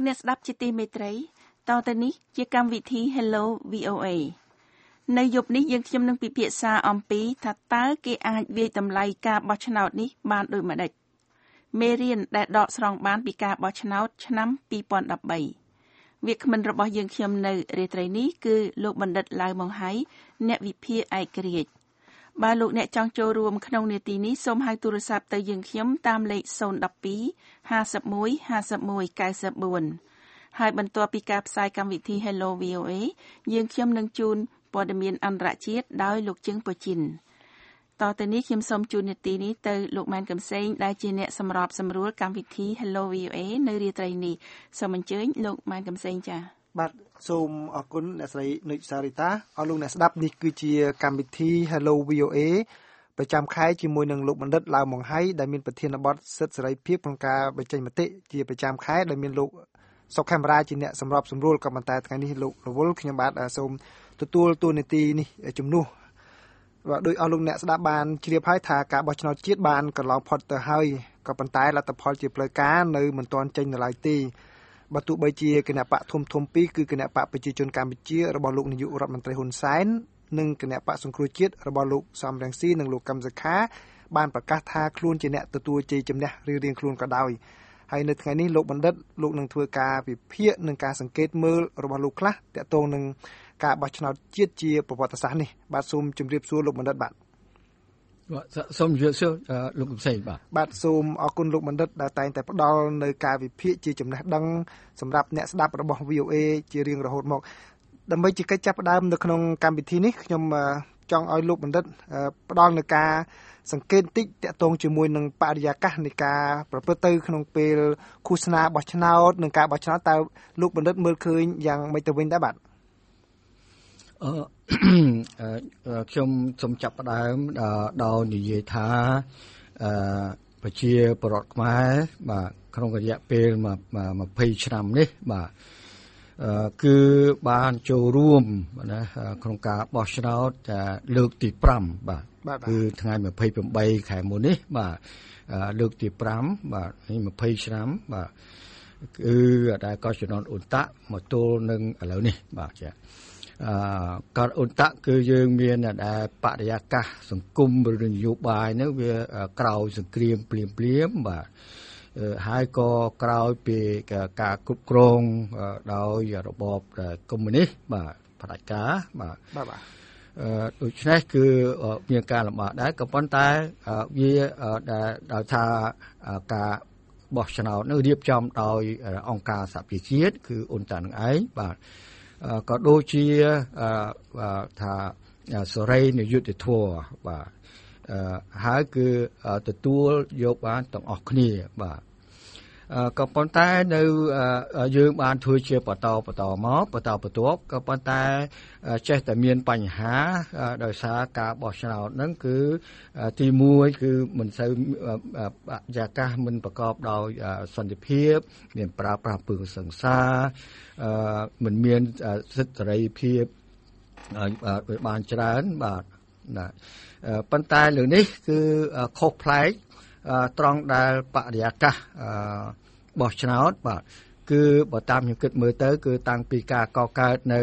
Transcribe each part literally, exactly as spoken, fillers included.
អ្នកស្ដាប់ជាទីមេត្រីតទៅនេះជាកម្មវិធី Hello វី អូ เอ នៅយប់នេះយើងខ្ញុំនឹងពិភាក្សាអំពីថាតើគេអាចវាយតម្លៃការបោះឆ្នោតនេះបានដូចម្តេចមេរៀនដែលដកស្រង់បានពីការបោះឆ្នោតឆ្នាំពីរពាន់ដប់បីវាគ្មិនរបស់យើងខ្ញុំនៅរាត្រីនេះគឺលោកបណ្ឌិតឡៅម៉ុងហៃអ្នកវិភាគឯករាជ្យបើលោកអ្នកចង់ចូលរួមក្នុងនាទីនេះសូមហៅទូរស័ព្ទទៅយើងខ្ញុំតាមលេខศูนย์ หนึ่ง สอง ห้า หนึ่ง ห้า หนึ่ง เก้า สี่ហើយបន្ទាប់ពីការផ្សាយកម្មវិធី Hello វី អូ เอ យើងខ្ញុំនឹងជូនព័ត៌មានអន្តរជាតិដោយលោកជឹងពូជីនតទៅនេះខ្ញុំសូមជូននាទីនេះទៅលោកម៉ែនកឹមសេងដែលជាអ្នកសម្របសម្រួលកម្មវិធី Hello វី អូ เอ នៅរាត្រីនេះសូមអញ្ជើញលោកម៉ែនកឹមសេងចា៎បាទសូមអរគុណអ្នកស្រីនុចសារីតាអរលោកអ្នកស្ដាប់នេះគឺជាកម្មវិធី Hello វី អូ เอ ប្រចាំខែជាមួយនឹងលោកបណ្ឌិតឡៅម៉ុងហៃដែលមានប្រធានបទសិទ្ធិសេរីភាពក្នុងការបញ្ចេញមតិជាប្រចាំខែដែលមានលោកសុកខេមរាជាអ្នកសម្របសម្រួលក៏ប៉ុន្តែថ្ងៃនេះលោករវល់ខ្ញុំបាទសូមទទួលតួនាទីនេះជំនួសបាទដោយអស់លោកអ្នកស្ដាប់បានជ្រាបហើយថាការបោះឆ្នោតជាតិបានកន្លងផុតទៅហើយក៏ប៉ុន្តែលទ្ធផលជាផ្លូវការនៅមិនទាន់ចេញនៅឡើយទេបើទោះបីជាគណៈបកធំធំពីរគឺគណៈបកប្រជាជនកម្ពុជារបស់លោកនាយករដ្ឋមន្ត្រីហ៊ុនសែននិងគណៈបកសង្គ្រោះជាតិរបស់លោកសំរងស៊ីនិងលោកកឹមសុខាបានប្រកាសថាខ្លួនជាអ្នកទទួលជ័យជំនះរៀងៗខ្លួនក៏ដោយហើយនៅថ្ងៃនេះលោកបណ្ឌិតលោកនឹងធ្វើការវិភាគនិងការសង្កេតមើលរបស់លោកខ្លះទាក់ទងនឹងការបោះឆ្នោតជាតិជាប្រវត្តិសាស្ត្រនេះបាទសូមជម្រាបសួរលោកបណ្ឌិតបាទបាទសូមជម្រាបសួរលោកកឹមសេងបាទបាទសូមអរគុណលោកបណ្ឌិតដែលតែងតែផ្ដល់នៅការវិភាគជាចំណេះដឹងសម្រាប់អ្នកស្ដាប់របស់ វី អូ เอ ជារៀងរហូតមកដើម្បីជាកិច្ចចាប់ផ្ដើមនៅក្នុងកម្មវិធីនេះខ្ញុំចង់ឲ្យលោកបណ្ឌិតផ្ដល់នៅការសង្កេតតិចតាក់ទងជាមួយនឹងបរិយាកាសនៃការប្រព្រឹត្តទៅក្នុងពេលឃោសនាបោះឆ្នោតនិងការបោះឆ្នោតតើលោកបណ្ឌិតមើលឃើញយ៉ាងម៉េចទៅវិញដែរបាទអឺខ្ញុំសូមចាប់ផ្ដើមដោយនិយាយថាអឺប្រជាពលរដ្ឋខ្មែរបាទក្នុងរយៈពេលยี่สิบឆ្នាំនេះបាទគឺបានចូលរួមណាក្នុងការបោះឆ្នោតលើកទីห้าបាទគឺថ្ងៃยี่สิบแปดខែមុននេះបាទលើកទីห้าបាទនេះยี่สิบឆ្នាំបាទគឺដែលកោះឆ្នោតអ៊ុនតាក់មកទល់នឹងឥឡូវនេះបាទចាអឺកោះអ៊ុនតាក់គឺយើងមានដែលបរិយាកាសសង្គមឬនយោបាយហ្នឹងវាក្រោយសង្គ្រាមភ្លាមភ្លាមបាទហើយក៏ក្រោយពីការគ្រប់គ្រងដោយរបបកុម្មុយនីសបាទផ្ដាច់ការបាទបាទបាទអឺដូច្នេះគឺមានការលំបាកដែរក៏ប៉ុន្តែវាដោយថាការបោះឆ្នោតនោះរៀបចំដោយអង្គការសហប្រជាជាតិគឺអ៊ុនតានឹងឯងបាទក៏ដូចជាថាសេរីនយុត្តិធម៌បាទហើយគឺទទួលយកបានទាំងអស់គ្នាបាទក៏ប៉ុន្តែនៅយើងបានធ្វើជាបន្តបន្តមកបន្តបន្ទាប់ក៏ប៉ុន្តែចេះតែមានបញ្ហាដោយសារការបោះឆ្នោតហ្នឹងគឺទីមួយគឺមិនសូវបរិយាកាសមិនប្រកបដោយសន្តិភាពមានប្រើប្រាស់ពើសង្សារមិនមានសិទ្ធិសេរីភាពបានច្រើនបាទណាប៉ុន្តែលើនេះគឺខុសប្លែកត្រង់ដែលបរិយាកាសបោះឆ្នោតបាទគឺបើតាមខ្ញុំគិតមើលទៅគឺតាំងពីការកកើតនៅ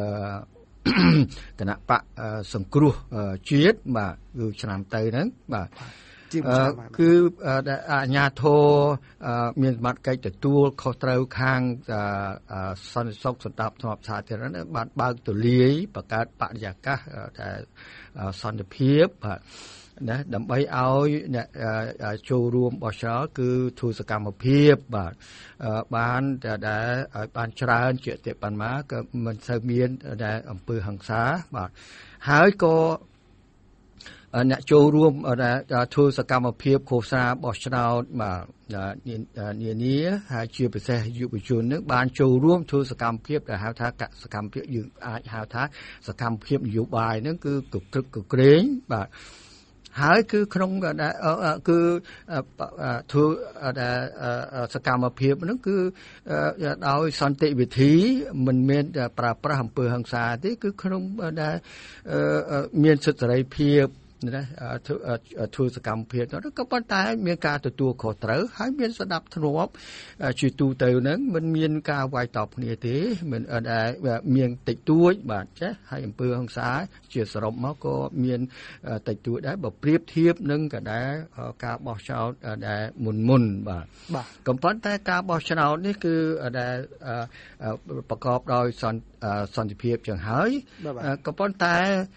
គណៈបកសង្គ្រោះជាតិបាទគឺឆ្នាំទៅហ្នឹងបាទគឺអាជ្ញាធរមានសមត្ថកិច្ចទទួលខុសត្រូវខាងសន្តិសុខសន្តិភាពសាធារណៈបានបើកទូលាយបង្កើតបរិយាកាសដែលសន្តិភាពបាទណាដើម្បីឲ្យអ្នកចូលរួមបោះឆ្នោតគឺធ្វើសកម្មភាពបាទបានដែលឲ្យបានច្រើនជាតិបណ្ណាក៏មិនសូវមានដែលអំពើហិង្សាបាទហើយក៏អ្នកចូលរួមធ្វើសកម្មភាពឃោសនាបោះឆ្នោតបាទនានាហើយជាពិសេសយុវជននឹងបានចូលរួមធ្វើសកម្មភាពដែលហៅថាសកម្មភាពយើងអាចហៅថាសកម្មភាពនយោបាយហ្នឹងគឺកក្រឹកកក្រែងបាទហើយគឺក្នុងគឺធ្វើសកម្មភាពហ្នឹងគឺដោយសន្តិវិធីមិនមានប្រើប្រាស់អំពើហិង្សាទេគឺក្នុងដែលមានសិទ្ធិសេរីភាពណាធ្វើសកម្មភាពនោះក៏ប៉ុន្តែមានការទទួលខុសត្រូវហើយមានស្ដាប់ធ្នាប់ជាទូទៅហ្នឹងមិនមានការវាយតប់គ្នាទេមិនដែលមានតិចតួចបាទចេះហើយអំពើហិង្សាជាសរុបមកក៏មានតិចតួចដែរបើប្រៀបធៀបនឹងក៏ដែរការបោះឆ្នោតដែលមុនមុនបាទក៏ប៉ុន្តែការបោះឆ្នោតនេះគឺដែលប្រកបដោយសន្តិភាពចឹងហើយក៏ប៉ុន្តែ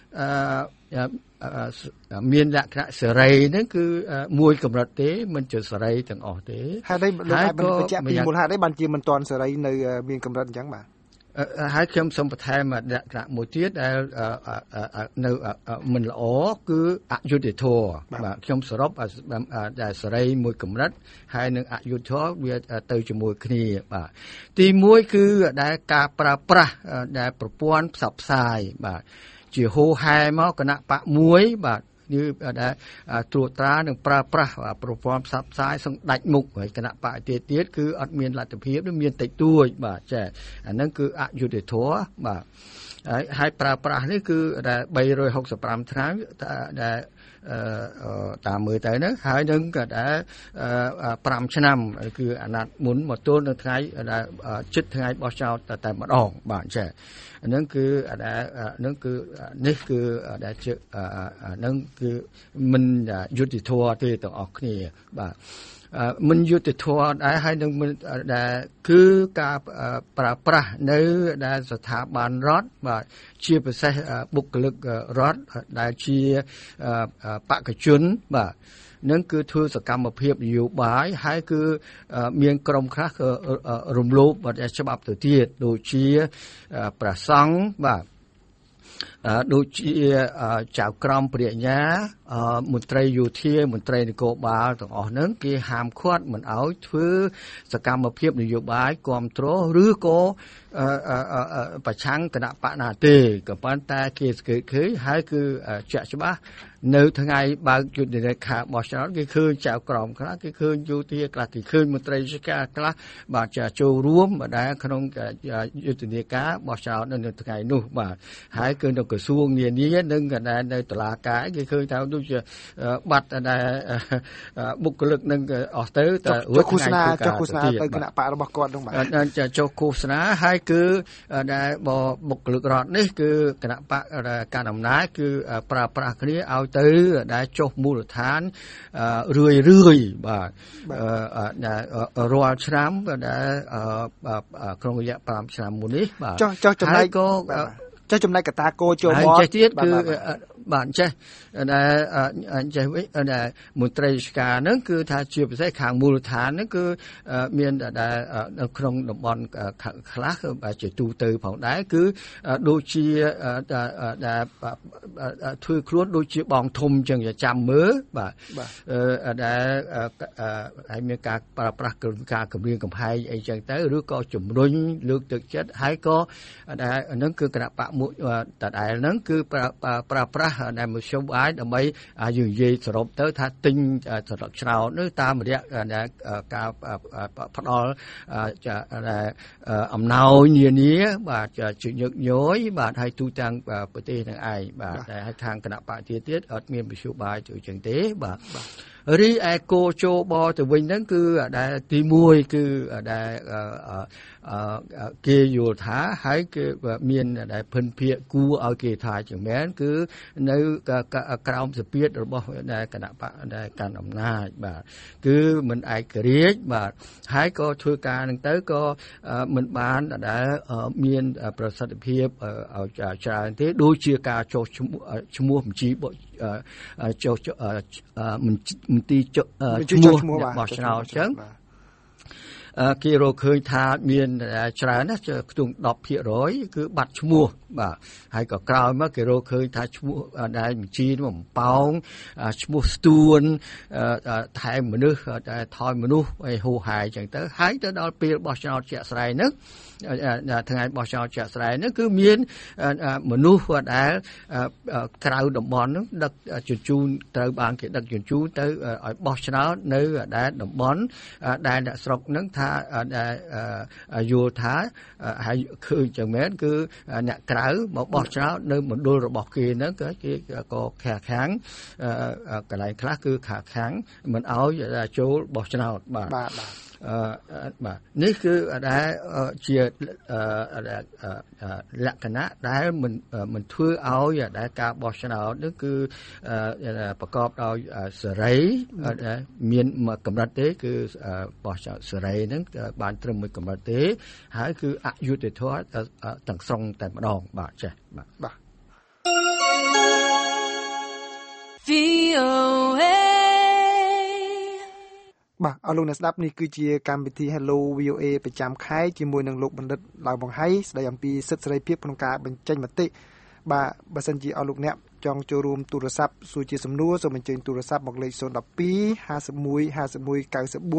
មានលក្ខណៈសេរីហ្នឹងគឺមួយកម្រិតទេមិនជាសេរីទាំងអស់ទេហើយđâyលោកអាចបញ្ជាក់ពីមូលហេតុអីបានជាមិនទាន់សេរីនៅមានកម្រិតអញ្ចឹងបាទហើយខ្ញុំសូមបន្ថែមលក្ខណៈមួយទៀតដែលនៅមិនល្អគឺអយុត្តិធម៌បាទខ្ញុំសរុបដែលសេរីមួយកម្រិតហើយនឹងអយុត្តិធម៌វាទៅជាមួយគ្នាបាទទីមួយគឺដែលការប្រើប្រាស់ដែលប្រព័ន្ធផ្សព្វផ្សាយបាទជាហូហែមកគណៈបកមួយបាទគឺដែលត្រួតត្រានិងប្រើប្រាស់ប្រព័ន្ធផ្សព្វផ្សាយសឹងដាច់មុខហើយគណៈបកទៀតទៀតគឺអត់មានលទ្ធភាពមានតិចតួចបាទចាអាហ្នឹងគឺអយុត្តិធម៌បាទហើយហើយប្រើប្រាស់នេះគឺដែលបីរយហុកសិបប្រាំថ្ងៃដែលតាមមើលទៅហ្នឹងហើយនឹងក៏ដែលប្រាំឆ្នាំគឺអាណត្តិមុនមកទល់នៅថ្ងៃដែលជិតថ្ងៃបោះឆ្នោតតែម្ដងបាទចាហ្នឹងគឺដែលហ្នឹងគឺនេះគឺដែលជាហ្នឹងគឺមិនយុត្តិធម៌ទេទាំងអស់គ្នាបាទមិនយុត្តិធម៌ដែរហើយនឹងដែលគឺការប្រើប្រាស់នៅដែលស្ថាប័នរដ្ឋបាទជាពិសេសបុគ្គលិករដ្ឋដែលជាបេក្ខជនបាទនឹងគឺធ្វើសកម្មភាពនយោបាយហើយគឺមានក្រុមខ្លះក៏រំលោភច្បាប់ទៅទៀតដូចជាព្រះសង្ឃបាទដូចជាចៅក្រមព្រះញ្ញាមន្ត្រីយោធាមន្ត្រីនគរបាលទាំងអស់ហ្នឹងគេហាមឃាត់មិនឲ្យធ្វើសកម្មភាពនយោបាយគ្រប់គ្រងឬក៏ប្រឆាំងគណៈបកណាទេក៏ប៉ុន្តែគេសង្កេតឃើញហើយគឺជាក់ច្បាស់នៅថ្ងៃបើកយុទ្ធនាការបោះឆ្នោតគេឃើញចៅក្រមខ្លះគេឃើញយោធាខ្លះគេឃើញមន្ត្រីរាជការខ្លះបាទចូលរួមដែរក្នុងយុទ្ធនាការបោះឆ្នោតនៅថ្ងៃនោះបាទហើយគឺនៅក្រសួងនានានិងក៏ដែរនៅតុលាការគេឃើញថាដូចជាបាត់ដែលបុគ្គលិកនឹងអស់ទៅតែចុះឃោសនាចុះឃោសនាទៅគណៈបករបស់គាត់នោះបាទចុះឃោសនាហើយគឺដែលបុគ្គលិករដ្ឋនេះគឺគណៈបកការអំណាចគឺប្រើប្រាស់គ្នាឲ្យទៅដែលចុះមូលដ្ឋានរឿយរឿយបាទរាល់ឆ្នាំដែលក្នុងរយៈប្រាំឆ្នាំមុននេះបាទចុះចុះចំណែកក៏ចុះចំណែកកតាគោចូលមកចេះទៀតគឺបាទចេះដែលចេះវិញដែលមន្ត្រីរាជការហ្នឹងគឺថាជាពិសេសខាងមូលដ្ឋានហ្នឹងគឺមានដែលនៅក្នុងតំបន់ខ្លះជាទូទៅផងដែរគឺដូចជាដែលធ្វើខ្លួនដូចជាបងធំចឹងចាំមើលបាទដែលហើយមានការប្រើប្រាស់ការគម្រាមកំហែងអីចឹងទៅឬក៏ជំរុញលើកទឹកចិត្តហើយក៏ដែលហ្នឹងគឺគណៈបកមួយតដែលហ្នឹងគឺប្រើប្រាស់ដែលមធ្យោបាយដើម្បីយើងនិយាយសរុបទៅថាទិញស្លឹកឆ្នោតនោះតាមរយៈការផ្ដល់អំណោយនានាបាទជាញឹកញយបាទហើយទូទាំងប្រទេសទាំងឯងបាទតែឲ្យខាងគណៈបកទៀតទៀតអត់មានមធ្យោបាយទៅចឹងទេបាទរីឯគោជោបទៅវិញហ្នឹងគឺដែលទីមួយគឺដែលគេយល់ថាហើយគឺមានដែលភិនភាកគួរឲ្យគេថាជាមែនគឺនៅក្រោមសពាតរបស់ដែលគណៈបកដែលកាន់អំណាចបាទគឺមិនឯករាជ្យបាទហើយក៏ធ្វើការនឹងទៅក៏មិនបានដែលមានប្រសិទ្ធភាពឲ្យច្រើនទេដូចជាការចុះឈ្មោះបញ្ជីចុះមន្ទីរឈ្មោះបោះឆ្នោតអញ្ចឹងគេរកឃើញថាមានច្រើនណាស់ខ្ទង់ ដប់ភាគរយ គឺបាត់ឈ្មោះបាទហើយក៏ក្រោយមកគេរកឃើញថាឈ្មោះដែលបញ្ជីនោះបំប៉ោងឈ្មោះស្ទួនថែមមនុស្សដែលថយមនុស្សឲ្យហូរហែអញ្ចឹងទៅហើយទៅដល់ពេលបោះឆ្នោតជាក់ស្ដែងហ្នឹងថ្ងៃបោះឆ្នោតជាក់ស្ដែងហ្នឹងគឺមានមនុស្សដែលក្រៅតំបន់ហ្នឹងដឹកជញ្ជូនត្រូវបានគេដឹកជញ្ជូនទៅឲ្យបោះឆ្នោតនៅដែលតំបន់ដែលអ្នកស្រុកហ្នឹងថាដែលយល់ថាហើយឃើញចឹងមែនគឺអ្នកក្រៅៅមកបោះឆ្នោតនៅមណ្ឌលរបស់គេហ្នឹងក៏គេក៏ខាខាំងកន្លែងខ្លះគឺខាខាំងមិនឲ្យចូលបោះឆ្នោតបាទបាទអឺបាទនេះគឺដែលជាលក្ខណៈដែលមិនមិនធ្វើឲ្យដែលការបោះឆ្នោតនេះគឺប្រកបដោយសេរីមានកម្រិតទេគឺបោះឆ្នោតសេរីហ្នឹងបានត្រឹមមួយកម្រិតទេហើយគឺអយុត្តិធម៌ទាំងស្រុងតែម្ដងបាទចា៎បាទបាទវី អូ เอ បាទអរលោកអ្នកស្ដាប់នេះគឺជាកម្មវិធី Hello វី អូ เอ ប្រចាំខែជាមួយនឹងលោកបណ្ឌិតឡាវបង្ហៃស្ដីអំពីសិទ្ធិសេរីភាពក្នុងការបញ្ចេញមតិបាទបើសិនជាអរលោកអ្នកចង់ចូលរួមទូរស័ព្ទសួរជាសំណួរសូមអញ្ជើញទូរស័ព្ទមកលេខ012 51 51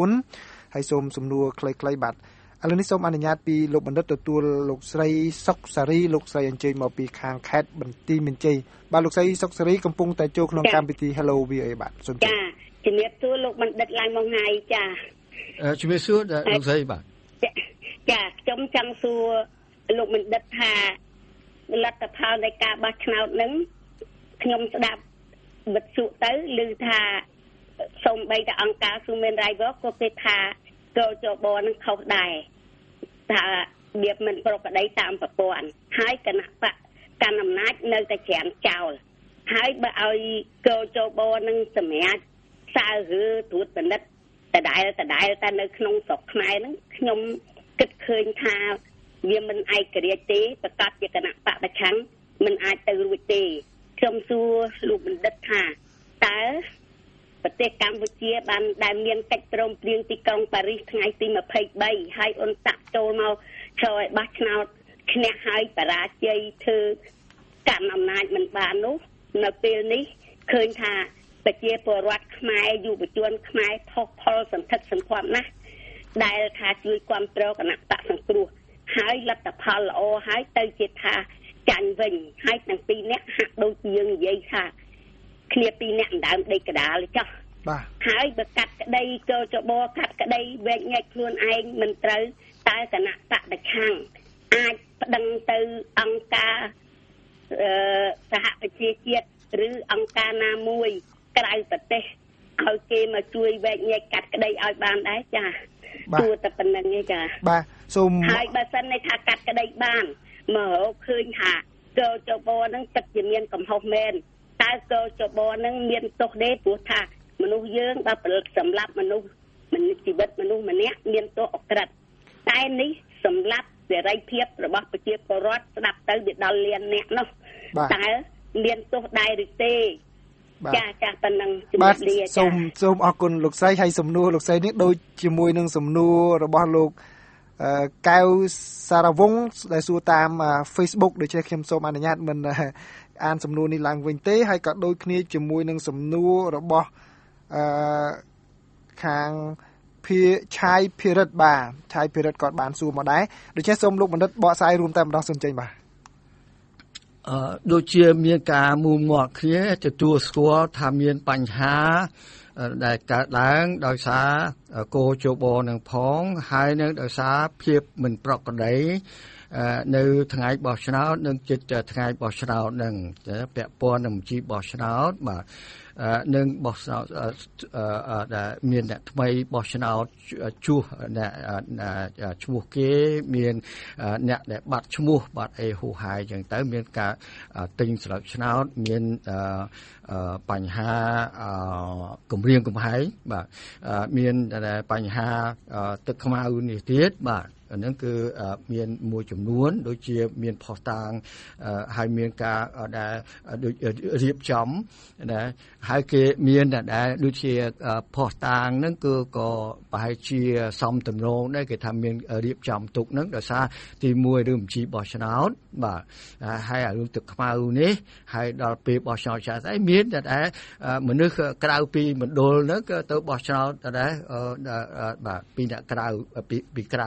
94ហើយសូមសំណួរខ្លីៗបាទឥឡូវនេះសូមអនុញ្ញាតពីលោកបណ្ឌិតទទួលលោកស្រីសុកសារីលោកស្រីអញ្ជើញមកពីខាងខេត្តបន្ទាយមានជ័យបាទលោកស្រីសុកសារីកំពុងតែចូលក្នុងកម្មវិធី Hello វី អូ เอ បាទសូមចា៎ជំរាបសួរលោកបណ្ឌិតឡើងមកថ្ងៃចាជំរាបសួរលោកស្រីបាទចាខ្ញុំចង់សួរលោកបណ្ឌិតថាលទ្ធផលនៃការបោះឆ្នោតហ្នឹងខ្ញុំស្ដាប់វិទ្យុទៅឮថាសូម្បីតែអង្គការ Human Rights Watch ក៏គេថាកោចបនឹងខុសដែរថារបៀបមិនប្រក្រតីតាមប្រព័ន្ធហើយគណៈបកកាន់អំណាចនៅតែច្រានចោលហើយបើឲ្យកោចបនឹងសម្រាប់សើឬត្រួតពិនិត្យដដែលដដែលតែនៅក្នុងស្រុកខ្មែរហ្នឹងខ្ញុំគិតឃើញថាវាមិនឯករាជ្យទេប្រកាសជាគណៈបកប្រឆាំងមិនអាចទៅរួចទេខ្ញុំសួរលោកបណ្ឌិតថាតើប្រទេសកម្ពុជាបានដែលមានកិច្ចព្រមព្រៀងទីក្រុងប៉ារីសថ្ងៃទីยี่สิบสามហើយអ៊ុនតាក់ចូលមកចូលឲ្យបោះឆ្នោតឈ្នះហើយបរាជ័យធ្វើកាន់អំណាចមិនបាននោះនៅពេលនេះឃើញថាប្រជាពលរដ្ឋខ្មែរយុវជនខ្មែរផុសផុលសន្ធឹកសន្ធាប់ណាស់ដែលថាជួយគ្រប់គ្រងគណៈបកសង្គ្រោះហើយលទ្ធផលល្អហើយទៅជាថាចាញ់វិញហើយទាំងពីរនាក់ហាក់ដូចយើងនិយាយថាគ្នាពីរនាក់ដណ្ដើមដីកដាលចុះបាទហើយបើកាត់ក្តីចូលចបកាត់ក្តីវែកញែកខ្លួនឯងមិនត្រូវតើគណៈបកប្រឆាំងអាចប្តឹងទៅអង្គការអឺសហប្រជាជាតិឬអង្គការណាមួយក្រៅប្រទេសឲ្យគេមកជួយវែកញែកកាត់ក្តីឲ្យបានដែរចាទោះតែប៉ុណ្្នឹងឯងចាបាទសូមហើយបើសិនន័យថាកាត់ក្តីបានមករកឃើញថាកោចបនឹងពិតជាមានកំហុសមែនតើកោចបនឹងមានទោសទេព្រោះថាមនុស្សយើងបើផលិតសម្លាប់មនុស្សជីវិតមនុស្សម្នាក់មានទោសអក្រិតតែនេះសម្លាប់សេរីភាពរបស់ប្រជាពលរដ្ឋស្ដាប់ទៅវាដល់លានអ្នកនោះតើមានទោសដែរឬទេចាចាប៉ុណ្ណឹងជំរាបលាចាសូមសូមអរគុណលោកស្រីហើយសំណួរលោកស្រីនេះដូចជាមួយនឹងសំណួររបស់លោកកៅសារវង្សដែលសួរតាម Facebook ដូច្នេះខ្ញុំសូមអនុញ្ញាតមិនអានសំណួរនេះឡើងវិញទេហើយក៏ដូចគ្នាជាមួយនឹងសំណួររបស់អឺខាងភាឆាយភិរិទ្ធបាទឆាយភិរិទ្ធគាត់បានសួរមកដែរដូច្នេះសូមលោកបណ្ឌិតបកស្រាយរួមតែម្ដងសិនចេញបាទអឺដូចជាមានការមូលមាត់គ្នាទទួលស្គាល់ថាមានបញ្ហាដែលកើតឡើងដោយសារកោជបនឹងផងហើយនឹងដោយសារភាពមិនប្រក្រតីនៅថ្ងៃបោះឆ្នោតនិងចិត្តថ្ងៃបោះឆ្នោតនឹងពាក់ព័ន្ធនឹងជីបោះឆ្នោតបាទនឹងបោះឆ្នោតដែលមានអ្នកថ្មីបោះឆ្នោតជួសអ្នកឈ្មោះគេមានអ្នកដែលបាត់ឈ្មោះបាត់អីហូហាយអញ្ចឹងទៅមានការទិញស្លឹកឆ្នោតមានបញ្ហាគម្រាមកំហែងបាទមានបញ្ហាទឹកខ្មៅនេះទៀតបាទហ្នឹងគឺមានមួយចំនួនដូចជាមានផុសតាងហើយមានការដែលដូចរៀបចំណាហើយគេមានដែលដូចជាផុសតាងហ្នឹងគឺក៏ប្រហែលជាសំតំណងដែរគេថាមានរៀបចំទុកហ្នឹងដោយសារទីមួយរឿងបញ្ជីបោះឆ្នោតបាទហើយរឿងទឹកខ្មៅនេះហើយដល់ពេលបោះឆ្នោតចាស់ស្អីមានតែមនុស្សក្រៅពីមណ្ឌលហ្នឹងក៏ទៅបោះឆ្នោតដែរបាទពីអ្នកក្រៅពីពីក្រៅមក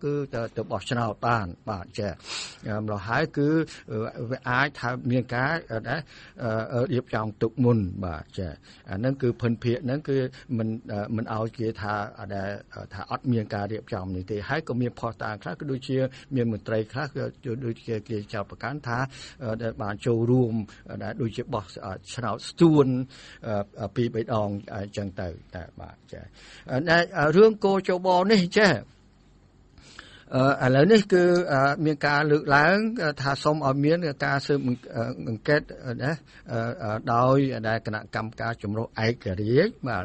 គឺទៅទៅបោះឆ្នោតបានបាទចាម្ល៉េះហើយគឺវាអាចថាមានការណារៀបចំទុកមុនបាទចាអាហ្នឹងគឺភិនភាគហ្នឹងគឺមិនមិនឲ្យគេថាដែលថាអត់មានការរៀបចំនេះទេហើយក៏មានផុសតាងខ្លះគឺដូចជាមានមន្ត្រីខ្លះគឺដូចជាគេចោទប្រកាន់ថាដែលបានចូលរួមដែលដូចជាបោះឆ្នោតស្ទួនពីរបីដងអញ្ចឹងទៅតែបាទចារឿងកោជបនេះចាឥឡូវនេះគឺមានការលើកឡើងថាសូមឲ្យមានការស៊ើបអង្កេតណាដោយដែលគណៈកម្មការជំរុះឯករាជ្យបាទ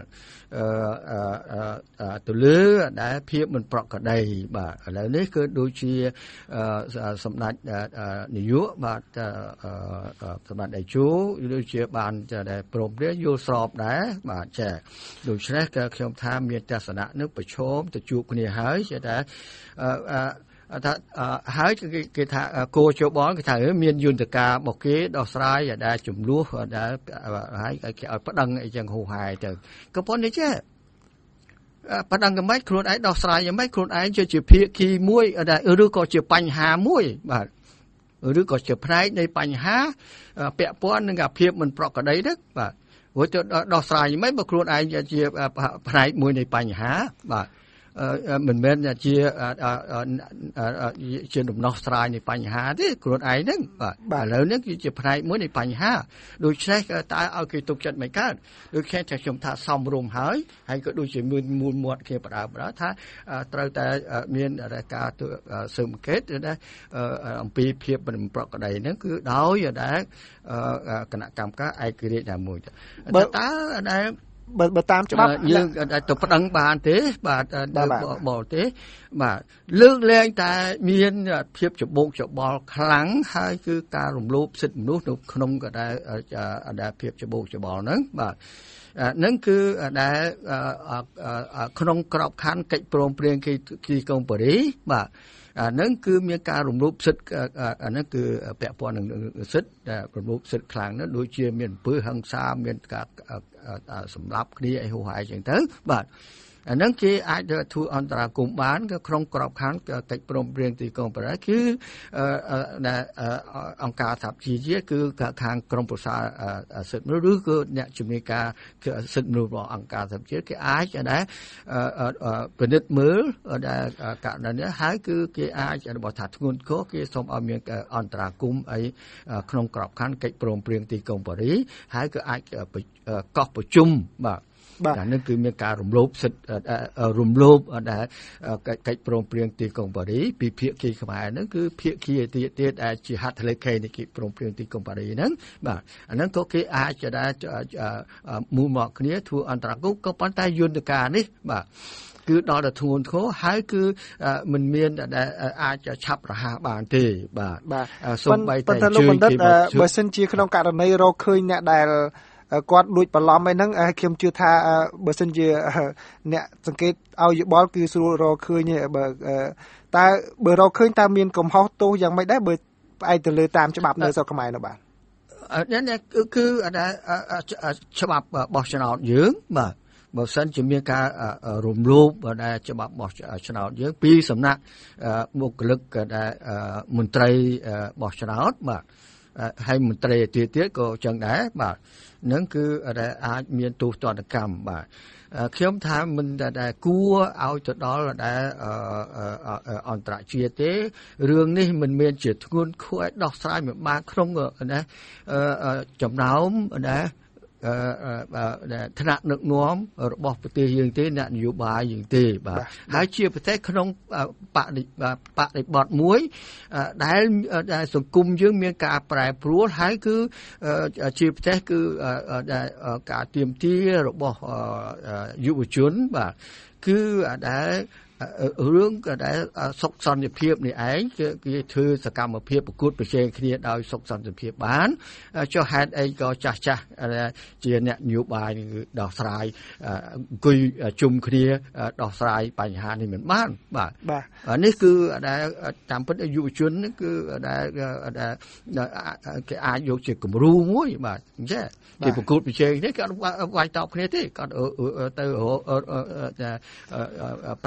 ទៅលើដែលភាពមិនប្រក្រតីបាទឥឡូវនេះគឺដូចជាសម្ដេចនាយកបាទសម្ដេចតេជោដូចជាបានដែលព្រមព្រៀងយល់ស្របដែរបាទចាដូច្នេះក៏ខ្ញុំថាមានទស្សនៈនឹងប្រឈមទៅជួបគ្នាហើយជាតែថាហើយគេថាគោជបលគេថាមានយន្តការរបស់គេដោះស្រាយដែលចំនួនដែលហើយគេឲ្យប្តឹងអីចឹងហូហែទៅក៏ប៉ុន្តែចេះប្តឹងក៏មិនខ្លួនឯងដោះស្រាយយ៉ាងម៉េចខ្លួនឯងជាជាភាគីមួយឬក៏ជាបញ្ហាមួយបាទឬក៏ជាផ្នែកនៃបញ្ហាពាក់ព័ន្ធនឹងអាភាពមិនប្រក្រតីហ្នឹងបាទព្រោះទៅដោះស្រាយយ៉ាងម៉េចបើខ្លួនឯងជាផ្នែកមួយនៃបញ្ហាបាទមិនមែនជាជាដំណោះស្រាយនៃបញ្ហាទេខ្លួនឯងហ្នឹងបាទឥឡូវនេះគឺជាផ្នែកមួយនៃបញ្ហាដូច្នេះតើឲ្យគេទុកចិត្តមិនកើតដូចខ្ញុំថាខ្ញុំថាសំរុំហើយហើយក៏ដូចជាមានមូលមាត់គេបដើបដើថាត្រូវតែមានការស៊ើបអង្កេតណាអំពីភាពមិនប្រក្រតីហ្នឹងគឺដោយដែលគណៈកម្មការឯករាជ្យតែមួយតើដែលបើបើតាមច្បាប់យើងទៅប្តឹងបានទេបាទបលទេបាទលើកលែងតែមានភាពច្បោកច្បល់ខ្លាំងហើយគឺការរំលោភសិទ្ធិមនុស្សនៅក្នុងក៏ដែលដែលភាពច្បោកច្បល់ហ្នឹងបាទហ្នឹងគឺដែលក្នុងក្របខ័ណ្ឌកិច្ចព្រមព្រៀងទីក្រុងប៉ារីសបាទអាហ្នឹងគឺមានការរំលោភសិទ្ធិអាហ្នឹងគឺពាក់ព័ន្ធនឹងសិទ្ធិដែលរំលោភសិទ្ធិខ្លាំងណាស់ដូចជាមានអំពើហិង្សាមានការសម្លាប់គ្នាអីហូរហែចឹងទៅបាទអាហ្នឹងគេអាចធ្វើអន្តរាគមន៍បានក៏ក្នុងក្របខ័ណ្ឌកិច្ចព្រមព្រៀងទីក្រុងប៉ារីសគឺអង្គការសហជីវជាតិគឺខាងក្រមប្រឹក្សាសិទ្ធិមនុស្សឬក៏អ្នកជំនាញការសិទ្ធិមនុស្សរបស់អង្គការសហជីវជាតិគេអាចដែរពិនិត្យមើលដែលករណីនេះហើយគឺគេអាចរបស់ថាធ្ងន់ធ្ងរគេសូមឲ្យមានអន្តរាគមន៍អីក្នុងក្របខ័ណ្ឌកិច្ចព្រមព្រៀងទីក្រុងប៉ារីសហើយក៏អាចកោះប្រជុំបាទតែនេះគឺមានការរំលោភសិទ្ធិរំលោភដែលកិច្ចព្រមព្រៀងទីក្រុងប៉ារីសពីភាគីខ្មែរហ្នឹងគឺភាគីទៀតទៀតដែលជាហត្ថលេខីនៃកិច្ចព្រមព្រៀងទីក្រុងប៉ារីសហ្នឹងបាទអាហ្នឹងក៏គេអាចจะได้មូលមកគ្នាធ្វើអន្តរាគមន៍ក៏ប៉ុន្តែយន្តការនេះបាទគឺដល់ទៅធ្ងន់ធ្ងរហើយគឺមិនមានដែលអាចឆាប់រហ័សបានទេបាទបាទសូម្បីតែជើងគេបើសិនជាក្នុងករណីរកឃើញអ្នកដែលគាត់លួចបន្លំអីហ្នឹងខ្ញុំជឿថាបើសិនជាអ្នកសង្កេតឲ្យយោបល់គឺស្រួលរកឃើញបើតើបើរកឃើញតើមានកំហុសទោសយ៉ាងម៉េចដែរបើផ្អែកទៅលើតាមច្បាប់នៅស្រុកខ្មែរនោះបាទនេះគឺច្បាប់បោះឆ្នោតយើងបាទបើសិនជាមានការរំលោភដែលច្បាប់បោះឆ្នោតយើងពីសំណាក់បុគ្គលិកដែលមន្ត្រីបោះឆ្នោតបាទហើយមន្ត្រីទៀតទៀតក៏ចឹងដែរបាទនឹងគឺអាចមានទោសទណ្ឌកម្មបាទខ្ញុំថាមិនដែលគួរឲ្យទៅដល់ដែលអន្តរជាតិទេរឿងនេះមិនមែនជាធ្ងន់ធ្ងរឲ្យដោះស្រាយមិនបានក្នុងណាចំណោមណាថ្នាក់ដឹកនាំរបស់ប្រទេសយើងទេអ្នកនយោបាយយើងទេបាទហើយជាប្រទេសក្នុងបដិបត្តិបត្តិមួយដែលសង្គមយើងមានការប្រែប្រួលហើយគឺជាប្រទេសគឺការទាមទាររបស់យុវជនបាទគឺដែលរឿងក៏ដែលសុខសន្តិភាពនេះឯងគឺគេធ្វើសកម្មភាពប្រកួតប្រជែងគ្នាដោយសុខសន្តិភាពបានចុះហេតុអីក៏ចាស់ចាស់ជាអ្នកនយោបាយដោះស្រាយអង្គុយជុំគ្នាដោះស្រាយបញ្ហានេះមិនបានបាទនេះគឺដែលតាមពិតយុវជននេះគឺដែលគេអាចយកជាគំរូមួយបាទអញ្ចឹងគេប្រកួតប្រជែងនេះគាត់វាយតប់គ្នាទេគាត់ទៅប្រើប្រាស់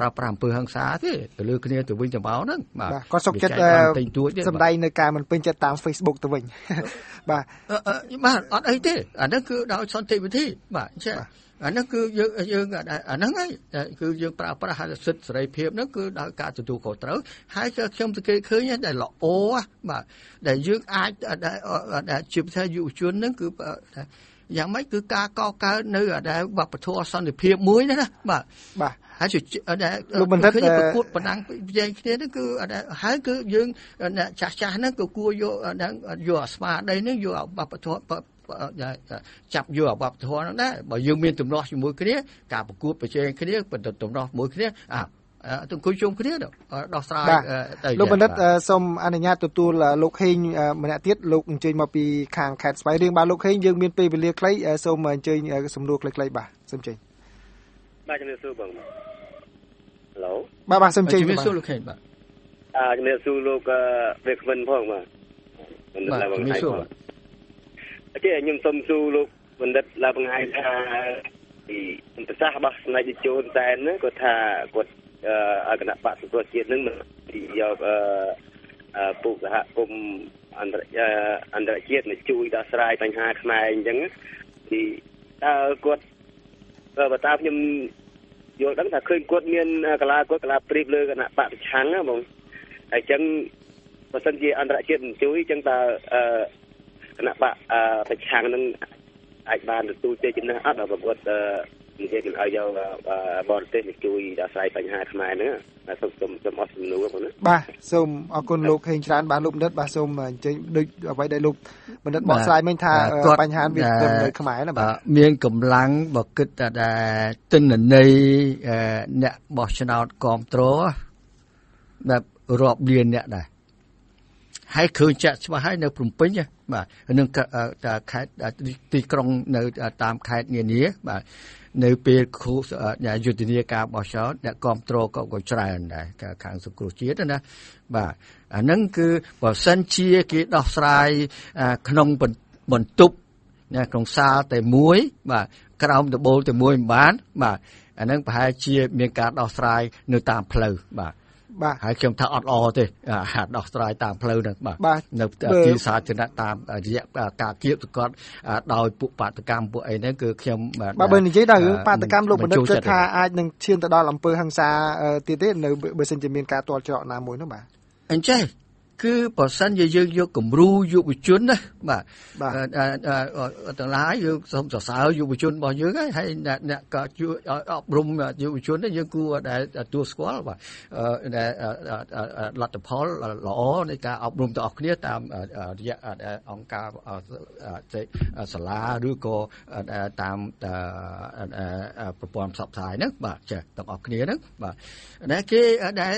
ពើហិង្សាទេទៅលើគ្នាទៅវិញទៅមកហ្នឹងបាទក៏សុខចិត្តសម្ដែងនៅការមិនពេញចិត្តតាម Facebook ទៅវិញបាទបាទអត់អីទេអាហ្នឹងគឺដោយសន្តិវិធីបាទអញ្ចឹងអាហ្នឹងគឺយើងយើងអាហ្នឹងហើយគឺយើងប្រើប្រាស់សិទ្ធិសេរីភាពហ្នឹងគឺដោយការទទួលខុសត្រូវហើយខ្ញុំសង្កេតឃើញដែលល្អបាទដែលយើងអាចដែលជាប្រធានយុវជនហ្នឹងគឺយ៉ាងម៉េចគឺការកកើតនៅដែលវប្បធម៌សន្តិភាពមួយណាបាទបាទហើយដែលលោកបណ្ឌិតប្រកួតប្រណាំងប្រជែងគ្នាហ្នឹងគឺហើយគឺយើងចាស់ចាស់ហ្នឹងក៏គួរយកយកស្មារតីហ្នឹងយកវប្បធម៌ចាប់យកវប្បធម៌ហ្នឹងដែរបើយើងមានទំនាស់ជាមួយគ្នាការប្រកួតប្រជែងគ្នាទំនាស់ជាមួយគ្នាអាទៅអង្គុយជុំគ្នាដោះស្រាយទៅលោកបណ្ឌិតសូមអនុញ្ញាតទទួលលោកហេងម្នាក់ទៀតលោកអញ្ជើញមកពីខាងខេត្តស្វាយរៀងបាទលោកហេងយើងមានពេលវេលាខ្លីសូមអញ្ជើញសំណួរខ្លីៗបាទសូមអញ្ជើញបាទជំរាបសួរបងហេឡូបាទបាទសូមអញ្ជើញជំរាបសួរលោកហេងបាទអឺជំរាបសួរលោកវាគ្មិនផងបាទបណ្ឌិតឡើងបង្ហាញផងអញ្ចឹងខ្ញុំសូមសួរលោកបណ្ឌិតឡើងបង្ហាញថាពីប្រសាសន៍របស់ស្នេហ៍ជូនតែនគាត់ថាគាត់អគណៈបក្សសង្គ្រោះជាតិនឹងយកអឺពុកសហគមន៍អន្តរអន្តរជាតិមកជួយដោះស្រាយបញ្ហាខ្មែរអញ្ចឹងពីតើគាត់បើតាខ្ញុំយល់ដឹងថាឃើញគាត់មានកលាគាត់កលាព្រៀបលើគណៈបកប្រឆាំងណាបងហើយអញ្ចឹងបើសិនជាអន្តរជាតិមិនជួយអញ្ចឹងតើអឺគណៈបកប្រឆាំងនឹងអាចបានទទួលជ័យជំនះអត់ដល់ប្រវត្តិនិយាយឲ្យយកបរទេសមកជួយដោះស្រាយបញ្ហាខ្មែរហ្នឹងសូមសូមសូមអរសំណួរបងណាបាទសូមអរគុណលោកហេងច្រើនបាទលោកបណ្ឌិតបាទសូមអញ្ជើញដូចអ្វីដែលលោកបណ្ឌិតបកស្រាយមិញថាបញ្ហាវាគឺនៅខ្មែរណាបាទមានកម្លាំងបើគិតថាទិន្នន័យអ្នកបោះឆ្នោតគាំទ្រแบบរាប់លានអ្នកដែរហើយឃើញចាក់ច្បាស់ហើយនៅភ្នំពេញបាទនឹងខេត្តទីក្រុងនៅតាមខេត្តនានាបាទនៅពេលគូយុទ្ធនាការបោះឆ្នោតអ្នកគ្រប់គ្រងក៏ក៏ច្រើនដែរខាងសង្គ្រោះជាតិណាបាទអាហ្នឹងគឺបើសិនជាគេដោះស្រាយក្នុងបន្ទប់ក្នុងសាលតែមួយបាទក្រោមដបូលតែមួយមិនបានបាទអាហ្នឹងប្រហែលជាមានការដោះស្រាយនៅតាមផ្លូវបាទបាទហើយខ្ញុំថាអត់ល្អទេដោះស្រាយតាមផ្លូវហ្នឹងបាទនៅទីសាធារណៈតាមរយៈការគៀបសង្កត់ដោយពួកបាតកម្មពួកអីហ្នឹងគឺខ្ញុំបាទបើនិយាយដល់រឿងបាតកម្មលោកបណ្ឌិតគិតថាអាចនឹងឈានទៅដល់អំពើហិង្សាទៀតទេនៅបើសិនជាមានការទាល់ច្រកណាមួយនោះបាទអញ្ចឹងគឺបើសិនជាយើងយកគំរូយុវជនណាបាទទាំងឡាយយើងសូមសរសើរយុវជនរបស់យើងហើយអ្នកក៏ជួយអប់រំយុវជនយើងគួរដែលទទួលស្គាល់បាទដែលលទ្ធផលល្អនៃការអប់រំទាំងអស់គ្នាតាមរយៈអង្គការសាលាឬក៏តាមប្រព័ន្ធផ្សព្វផ្សាយហ្នឹងបាទចាទាំងអស់គ្នាហ្នឹងបាទដែលគេដែល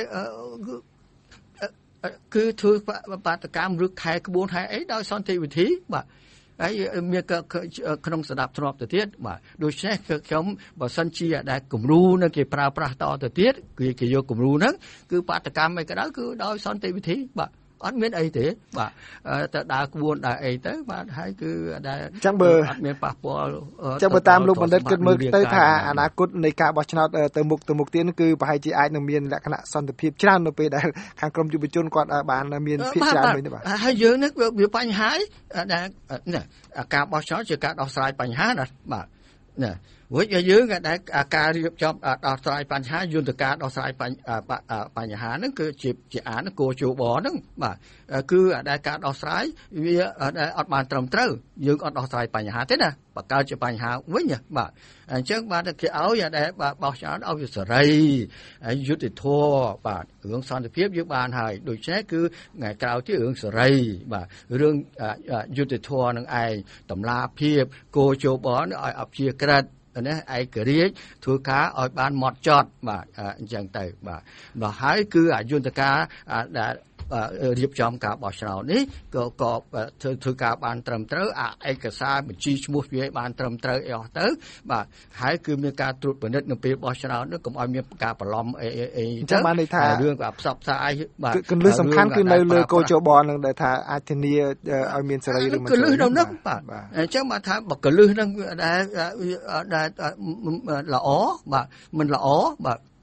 គឺធ្វើបាតកម្មឬខែក្បួនហែអីដោយសន្តិវិធីបាទហើយមានក្នុងស្ដាប់ធ្នាប់ទៅទៀតបាទដូច្នេះខ្ញុំបើសិនជាដែលគំរូនឹងគេប្រើប្រាស់តទៅទៀតគឺគេយកគំរូហ្នឹងគឺបាតកម្មអីក៏ដោយគឺដោយសន្តិវិធីបាទអត់មានអីទេបាទតែដើរក្បួនដើរអីទៅបាទហើយគឺដែលចឹងបើអត់មានប៉ះពាល់ចឹងបើតាមលោកបណ្ឌិតគិតមើលទៅថាអនាគតនៃការបោះឆ្នោតទៅមុខទៅមុខទៀតគឺប្រហែលជាអាចនឹងមានលក្ខណៈសន្តិភាពច្រើននៅពេលដែលខាងក្រមយុវជនគាត់បានមានភាពច្រើនវិញបាទហើយយើងនេះវាបញ្ហាដែលការបោះឆ្នោតជាការដោះស្រាយបញ្ហាណាបាទណាវិញយើងដែលការរៀបចំដោះស្រាយបញ្ហាយន្តការដោះស្រាយបញ្ហាហ្នឹងគឺជាជាអានគោជបហ្នឹងបាទគឺដែលការដោះស្រាយវាអត់បានត្រឹមត្រូវយើងអត់ដោះស្រាយបញ្ហាទេណាបើកើតជាបញ្ហាវិញបាទអញ្ចឹងបាទគេឲ្យដែលបោះឆ្នោតឲ្យវាសេរីហើយយុត្តិធម៌បាទរឿងសន្តិភាពយើងបានហើយដូច្នេះគឺថ្ងៃក្រោយទៀតរឿងសេរីបាទរឿងយុត្តិធម៌នឹងឯងតម្លាភាពគោជបឲ្យអព្យាក្រឹតណាឯករាជ្យធ្វើការឲ្យបានហ្មត់ចត់បាទអញ្ចឹងទៅបាទដល់ហើយគឺអយន្តការដែលរៀបចំការបោះឆ្នោតនេះក៏ក៏ធ្វើធ្វើការបានត្រឹមត្រូវឯកសារបញ្ជីឈ្មោះវាបានត្រឹមត្រូវអីអស់ទៅបាទហើយគឺមានការត្រួតពិនិត្យនៅពេលបោះឆ្នោតនោះកុំឲ្យមានការបន្លំអីអីចឹងបានន័យថារឿងផ្សព្វផ្សាយបាទគន្លឹះសំខាន់គឺនៅលើគោលជបនឹងដែលថាអាចធានាឲ្យមានសេរីឬមិនគន្លឹះនោះហ្នឹងបាទអញ្ចឹងមកថាបើគន្លឹះហ្នឹងដែលដែលល្អបាទមិនល្អបាទ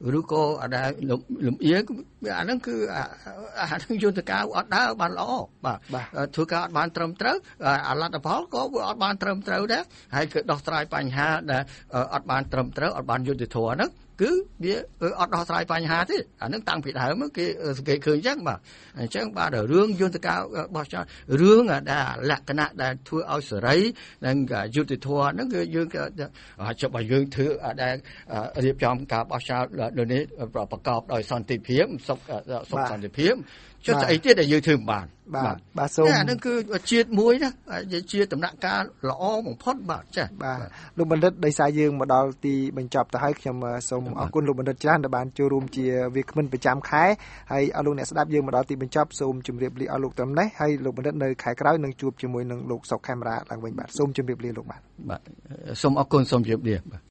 ឬក៏ដែលលំអៀងអាហ្នឹងគឺអាហ្នឹងយន្តការអត់ដើរបានល្អបាទធ្វើការអត់បានត្រឹមត្រូវអាលទ្ធផលក៏វាអត់បានត្រឹមត្រូវដែរហើយគឺដោះស្រាយបញ្ហាដែលអត់បានត្រឹមត្រូវអត់បានយុត្តិធម៌ហ្នឹងគឺវាអត់ដោះស្រាយបញ្ហាទេអានឹងតាំងពីដើមគេសង្កេតឃើញអញ្ចឹងបាទអញ្ចឹងបាទរឿងយន្តការបោះឆ្នោតរឿងដែលលក្ខណៈដែលធ្វើឲ្យសេរីនិងយុត្តិធម៌ហ្នឹងគឺយើងអាចបើយើងធ្វើដែលរៀបចំការបោះឆ្នោតនៅនេះប្រកបដោយសន្តិភាពសុខសុខសន្តិភាពចុះស្អីទៀតដែលយើងធ្វើមិនបានបាទបាទសូមអានឹងគឺជាតិមួយណាជាដំណាក់កាលល្អបំផុតបាទចា៎បាទលោកបណ្ឌិតដោយសារយើងមកដល់ទីបញ្ចប់ទៅហើយខ្ញុំសូមអរគុណលោកបណ្ឌិតច្រើនដែលបានចូលរួមជាវាគ្មិនប្រចាំខែហើយអរលោកអ្នកស្ដាប់យើងមកដល់ទីបញ្ចប់សូមជម្រាបលាអរលោកត្រឹមនេះហើយលោកបណ្ឌិតនៅខែក្រោយនឹងជួបជាមួយនឹងលោកសុកខេមរាឡើងវិញបាទសូមជម្រាបលាលោកបាទបាទសូមអរគុណសូមជម្រាបលាបាទ